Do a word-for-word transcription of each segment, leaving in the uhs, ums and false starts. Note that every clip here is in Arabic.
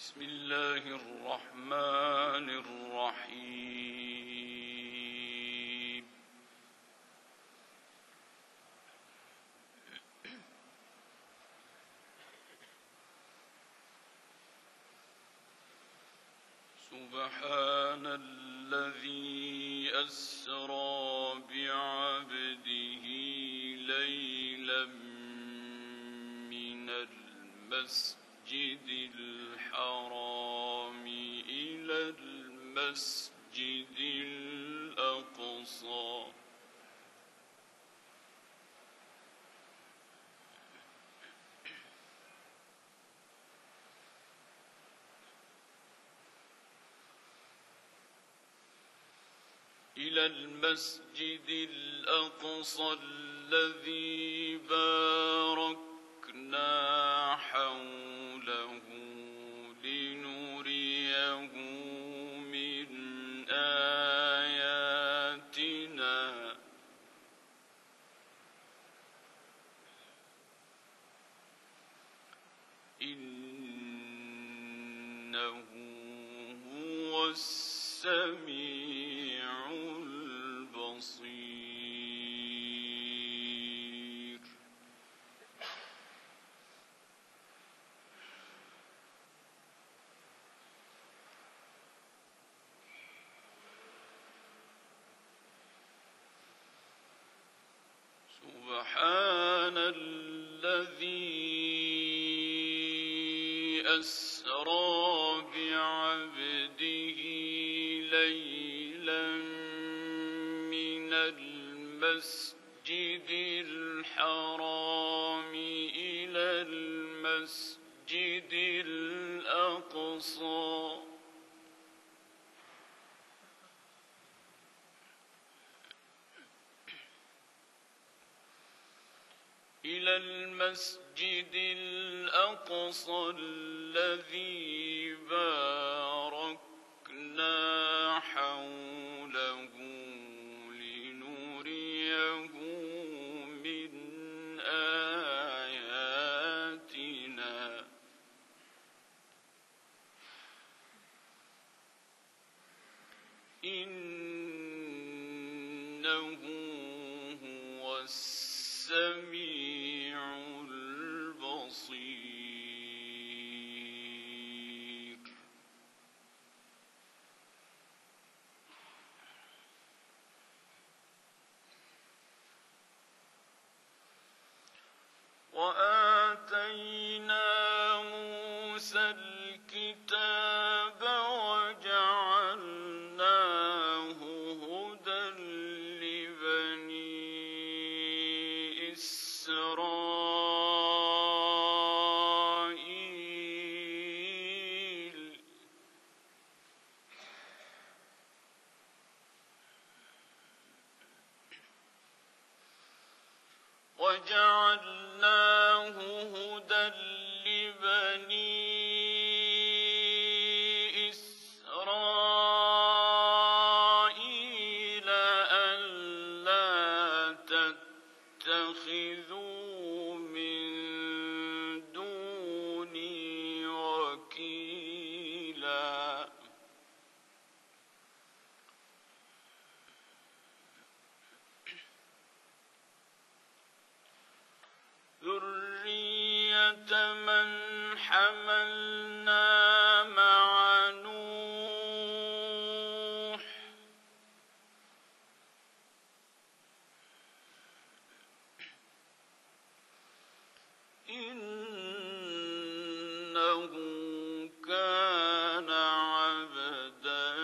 بسم الله الرحمن الرحيم. سبحان الذي أسرى بعبده ليلا من المسجد الحرام إلى المسجد الأقصى إلى المسجد الأقصى الذي باركنا حوله لنريه من آياتنا إنه هو السميع البصير. سبحان الذي أسرى بعبده ليلا من المسجد الحرام إلى المسجد الأقصى إلى المسجد الأقصى الذي باركنا حوله لنريه من آياتنا إنه هو السميع البصير. وآتينا موسى الكتاب وجعلناه هدى لبني إسرائيل وجعلناه هدى لبني إسرائيل ألا تتخذوا من دوني وكيلا ذرية من حملنا مع نوح إنه كان عبدا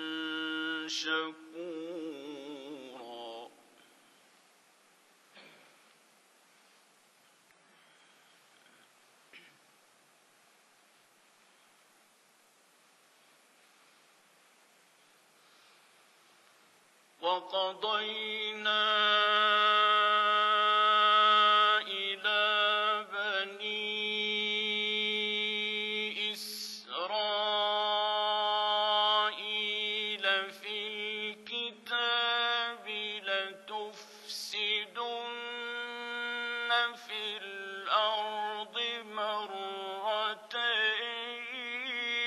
شكورا. وقضينا إلى بني إسرائيل في الكتاب لتفسدن في الأرض مرتين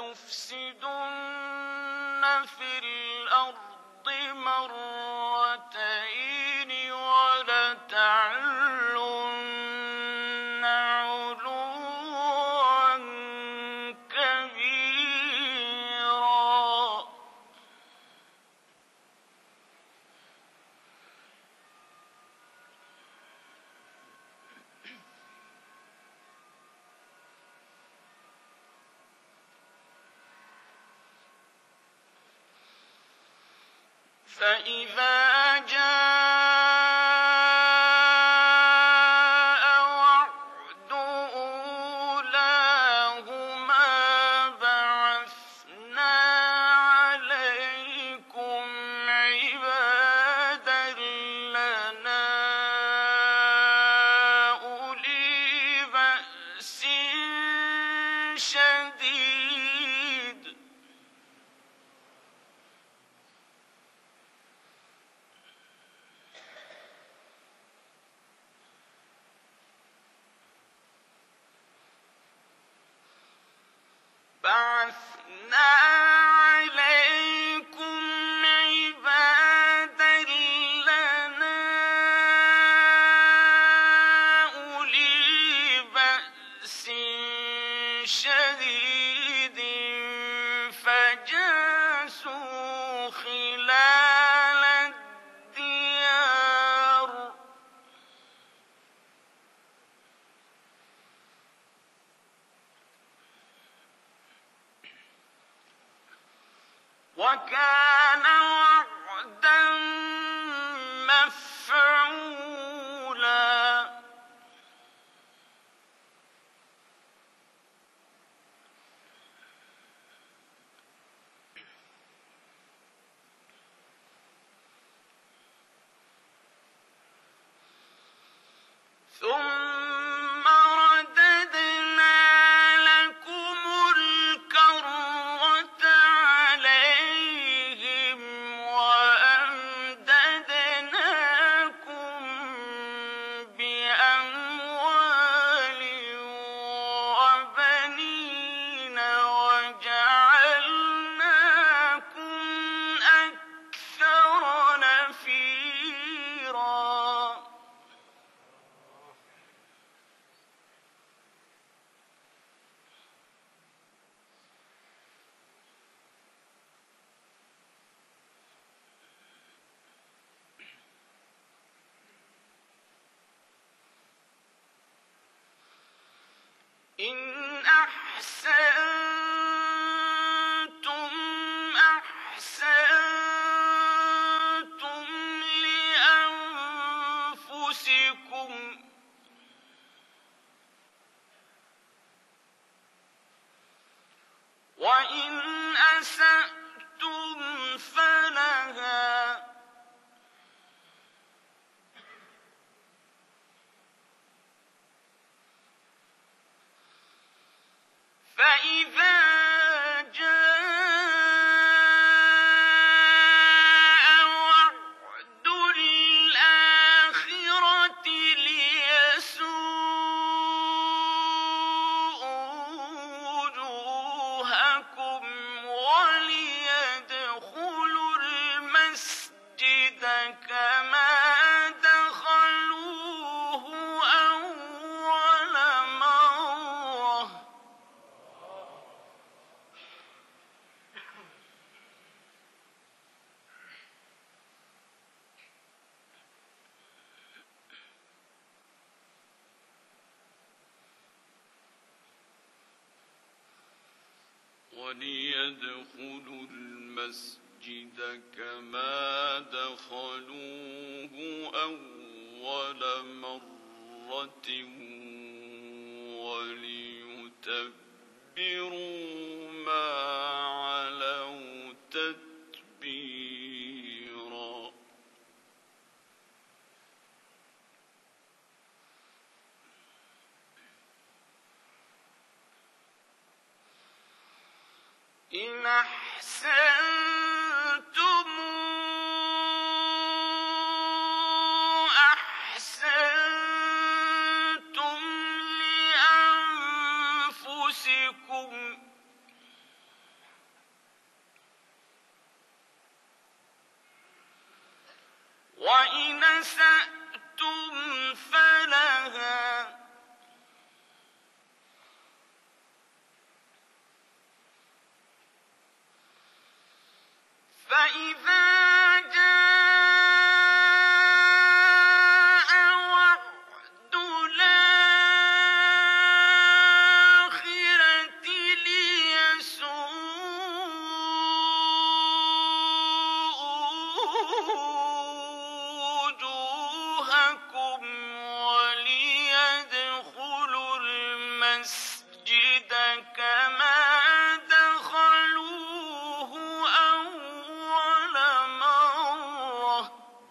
لتفسدن في الأرض مرتين ولتعلن علوا كبيرا. فإذا جاء وعد أولاهما بعثنا عليكم عبادا لنا أولي بأس شديد بعثنا عليكم عبادا لنا أولي بأس شديد فجاسوا خلال الديار وكان وعدا مفعولا. ثم رددنا لكم الكرة عليهم وأمددناكم بأموال وبنين وجعلناكم أكثر نفيرا. إن أحسنتم أحسنتم لأنفسكم وإن أسأتم فلها فإذا جاء وعد الآخرة ليسوءوا وجوهكم وليدخلوا المسجد كما دخلوه أول مرة وليدخلوا المسجد كما دخلوه أول مرة وليتبروا ما علوا تتبيرا. إن أحسنتم أحسنتم لأنفسكم وإن أسأتم فلها فإذا جاء وعد الآخرة ليسوءوا وجوهكم وليدخلوا المسجد كما دخلوه أول مرة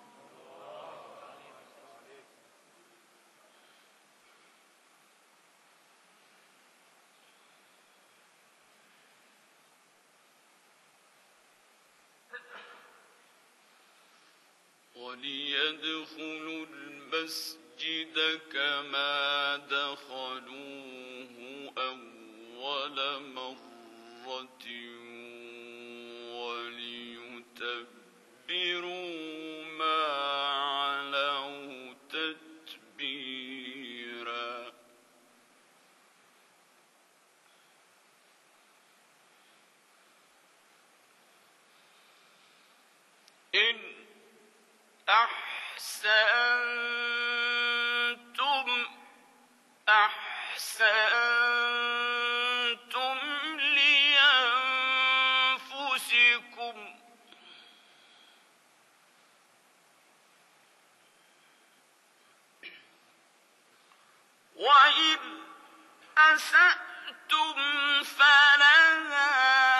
وليدخلوا المسجد كما دخلوه أول مرة وليتبروا ما علوا تتبيرا. إن أحسنتم أحسنتم لأنفسكم وإن أسأتم فلها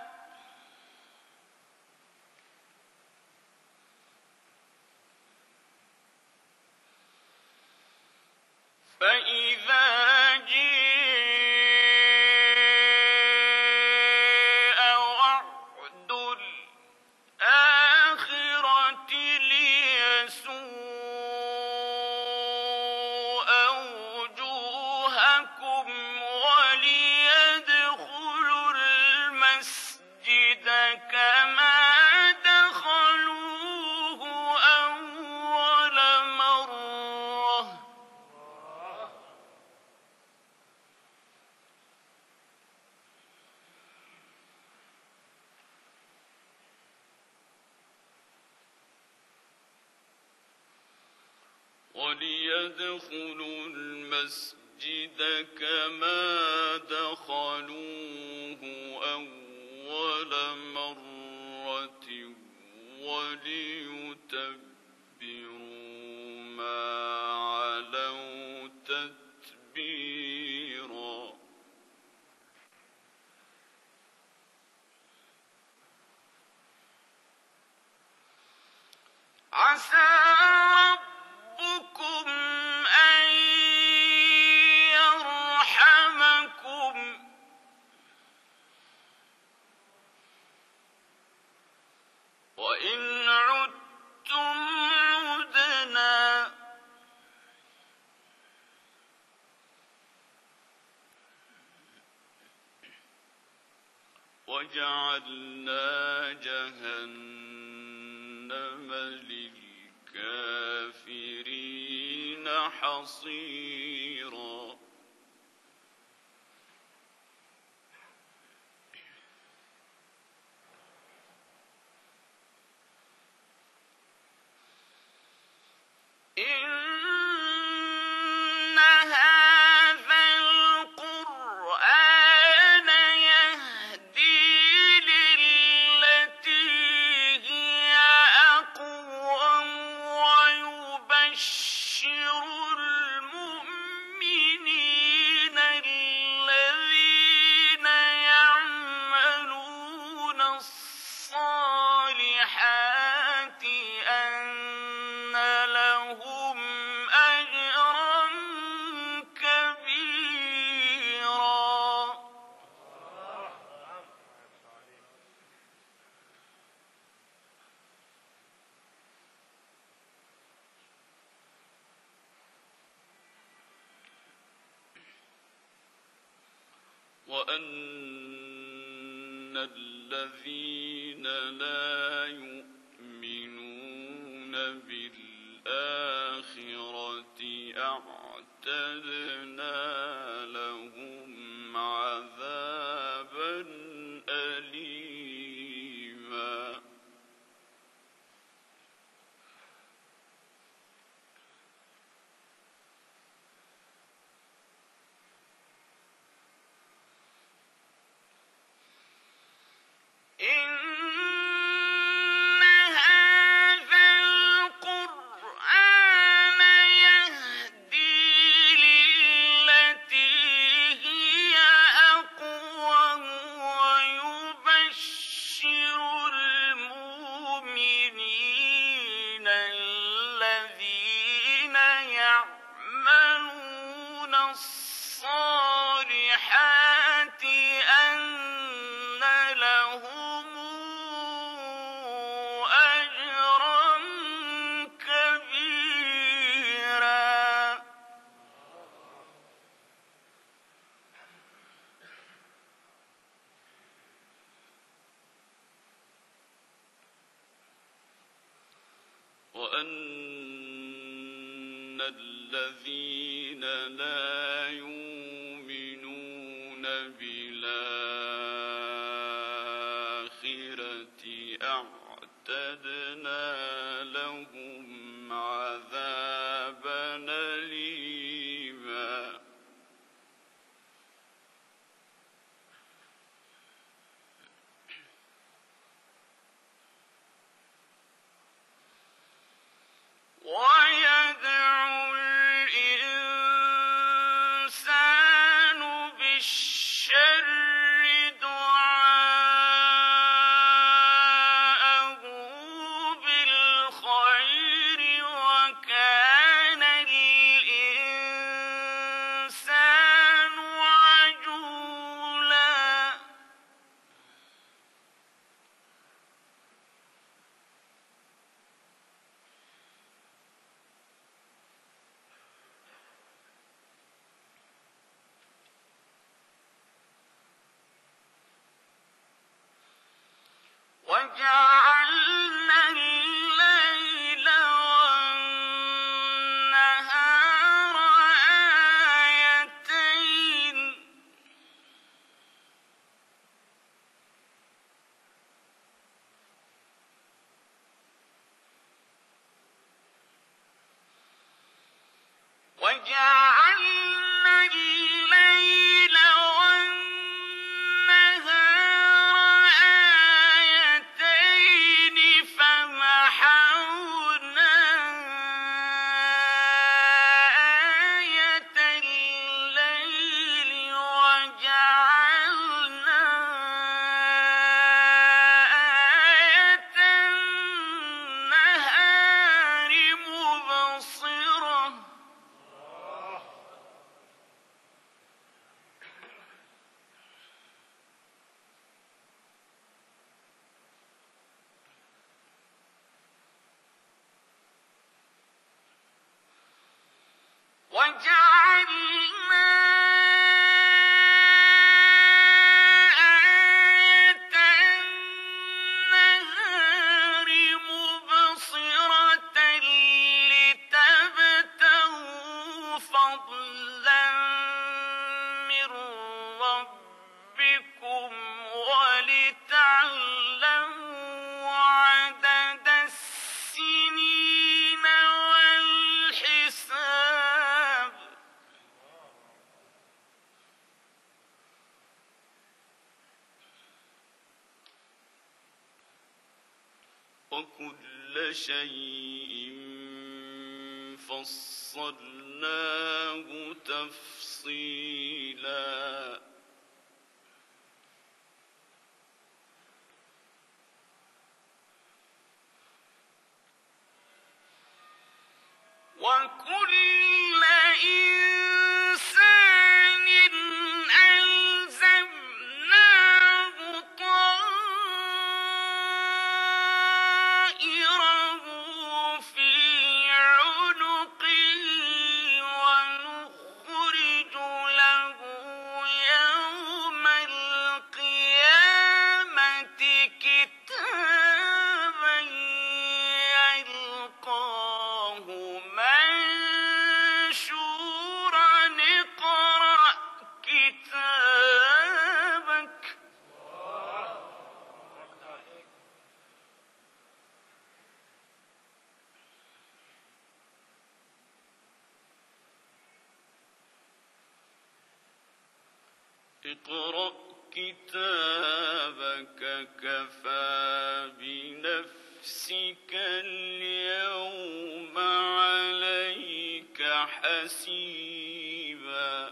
فإذا جاء وعد الآخرة ليسوءوا وجوهكم وليدخلوا المسجد كما دخلوه أول مرة وليدخلوا المسجد كما دخلوه أول مرة وليتبروا ما علوا تتبيرا. عسى ربكم أن يرحمكم وإن عدتم عدنا وجعلنا جهنم للكافرين حصيرا. إن هذا القرآن يهدي للتي هي أقوم ويبشر المؤمنين الذين يعملون الصالحات أن لهم أجرا كبيرا. وأن الذين لا يؤمنون بالله الآخرة أعتدنا لهم عذابا أليما وأن الذين لا يؤمنون بالآخرة أعتدنا لهم عذابا أليما ويدعو الإنسان بالشر دعاءه بالخير وكان الإنسان عجولا وجعلنا الليل والنهار آيتين وجعلنا الليل والنهار آيتين فمحونا آية الليل وجعلنا آية النهار مبصرة وجعلنا آية النهار مبصرة لتبتغوا فضلا من ربكم ولتعلموا عدد السنين والحساب وكل شيء فصلناه تفصيلا وكل إنسان ألزمناه طائره في عنقه ونخرج له يوم اقرأ كتابك كفى بنفسك اليوم عليك حسيبا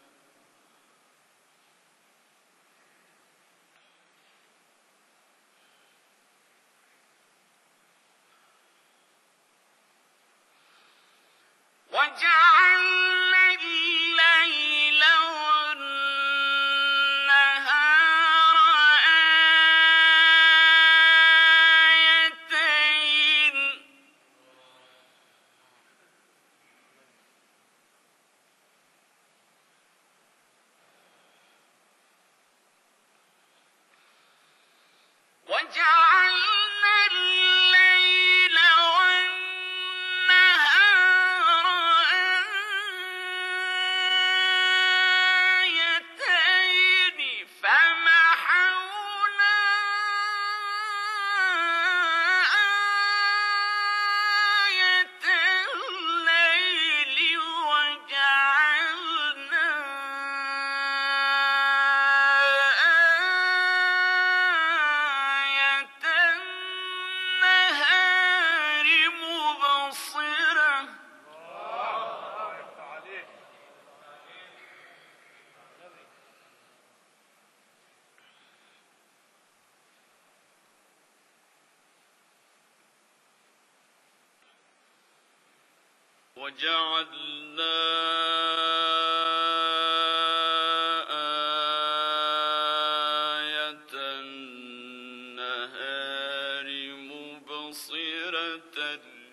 وجعلنا الليل والنهار آيتين وجعلنا الليل والنهار آيتين فمحونا آية الليل وجعلنا آية النهار مبصرة وجعلنا آية النهار مبصرة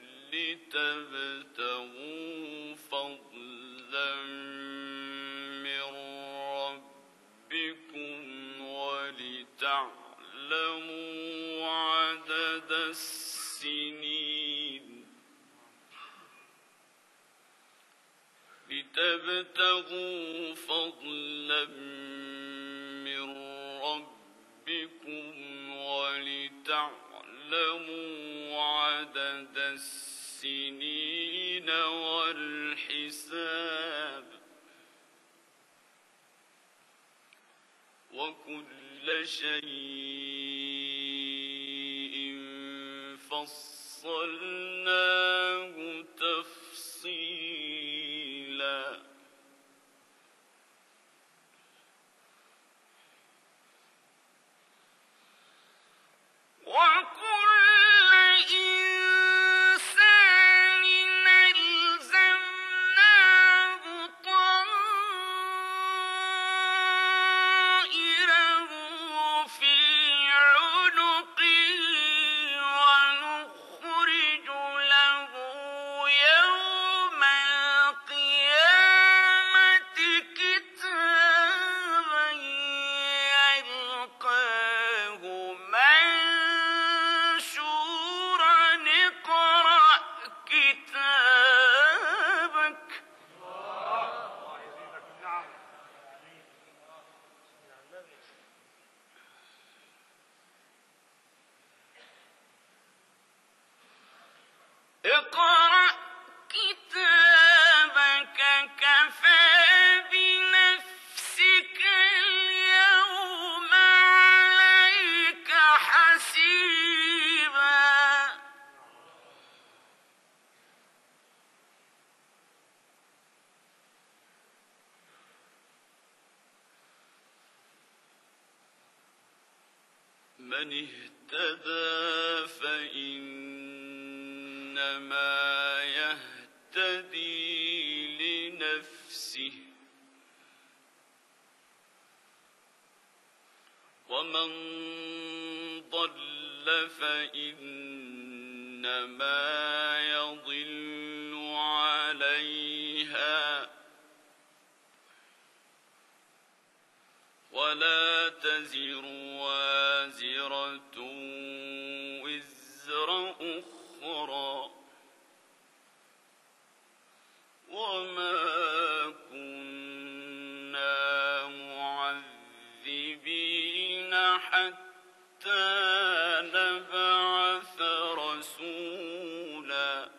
لتبتغوا فضلا من ربكم ولتعلموا عدد السنين لتبتغوا فضلا من ربكم ولتعلموا عدد السنين والحساب وكل شيء فصلناه تفصيلا وكل إنسان ألزمناه طائره في عنقه ونخرج له يوم القيامة كتابا يلقاه منشورا اقرأ كتابك اقرأ كتابك كفى بنفسك اليوم عليك حسيبا من اهتدى فإنما يهتدي لنفسه ومن ضل فإنما يضل عليها ولا تزر وازرة وزر أخرى وما كنا معذبين حتى نبعث رسولا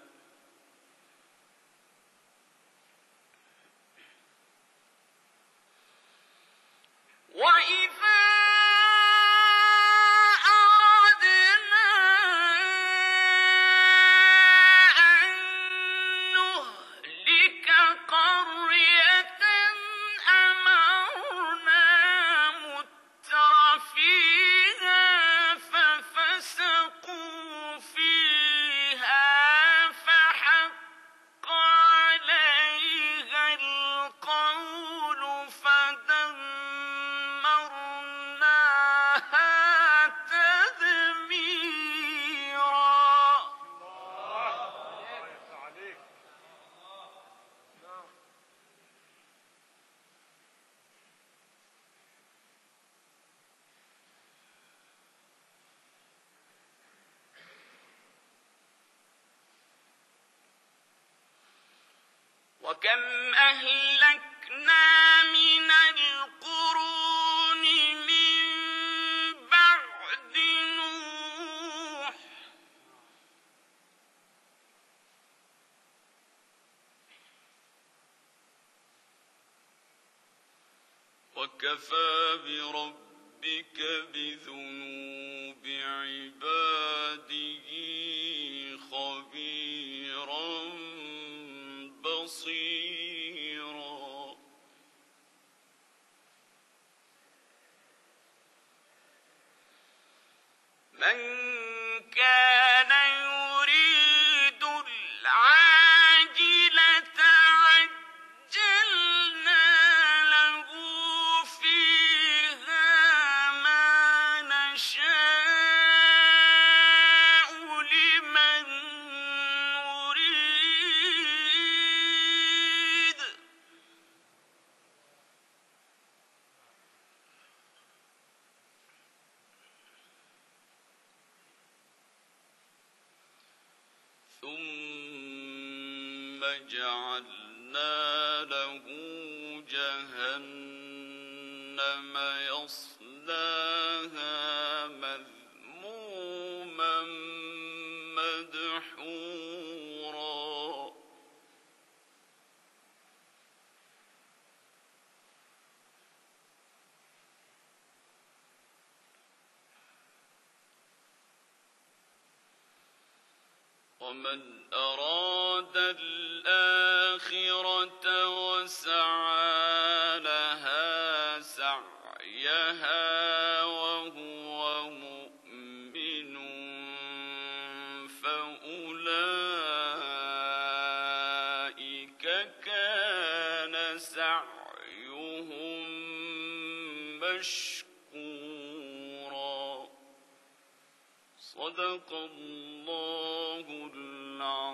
وكم أهلكنا من القرون من بعد نوح وكفى بربك بذنوب عباده خبيرا بصيرا من كان يريد العاجلة عجلنا له فيها ما نشاء لمن نريد ثم جعلنا له جهنم يصلاها مذموما مدحورا ومن أراد الآخرة وسعى لها سعيها وهو مؤمن فأولئك كان سعيهم مشكورا صدق الله العظيم.